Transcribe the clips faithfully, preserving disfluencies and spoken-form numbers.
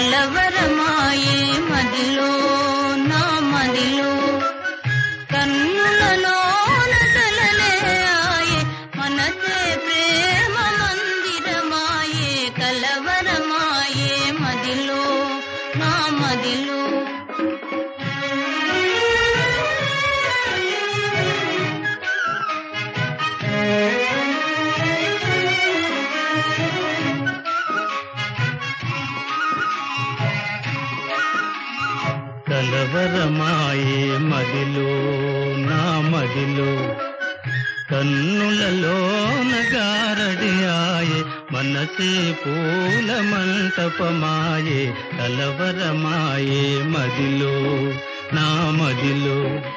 కలవరమాయే మదిలో నా మదిలో కన్నులలోన కలలే ఆయే మనసే ప్రేమ మందిరమాయే కలవరమాయే మదిలో నా మదిలో కలవరమాయే మదిలో నా మదిలో కన్నులలోన గారడియాయే మనసే పూల మంటపమాయే కలవరమాయే మదిలో నా మదిలో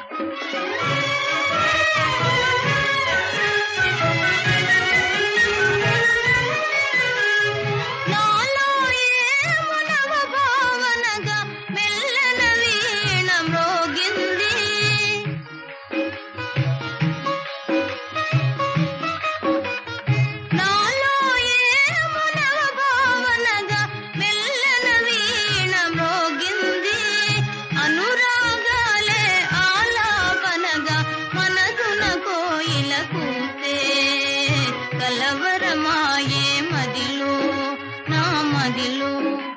కలవరమాయే మదిలో నా మదిలో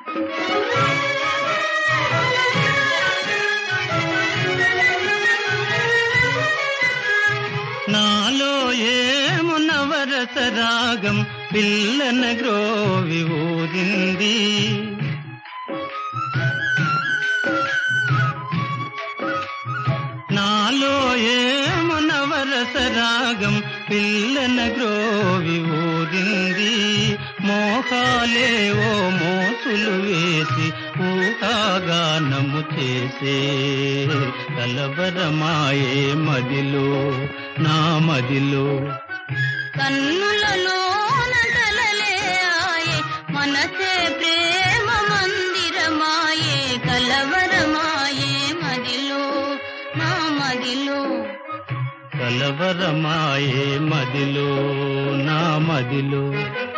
నాలో ఏము నవరస రాగం పిల్లన గ్రోవి ఊరింది నాలో ఏము నవరస రాగం పిల్లన గ్రోవి ఊరింది మోహాలేవో మోసులు వేసి ఊహాగానము చేసే కలవరమాయే మదిలో నా మదిలో కన్నులలోన కలలే ఆయే మనసే ప్రేమ మందిరమాయే కలవరమాయే మదిలో నా మదిలో కలవరమాయే మదిలో నా మదిలో